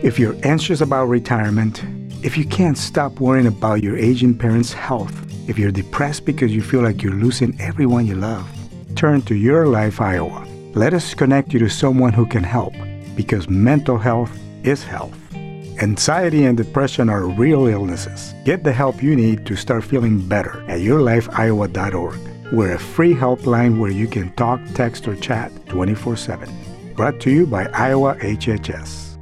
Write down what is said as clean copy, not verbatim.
If you're anxious about retirement, if you can't stop worrying about your aging parents' health, if you're depressed because you feel like you're losing everyone you love, turn to Your Life Iowa. Let us connect you to someone who can help, because mental health is health. Anxiety and depression are real illnesses. Get the help you need to start feeling better at yourlifeiowa.org. We're a free helpline where you can talk, text, or chat 24/7. Brought to you by Iowa HHS.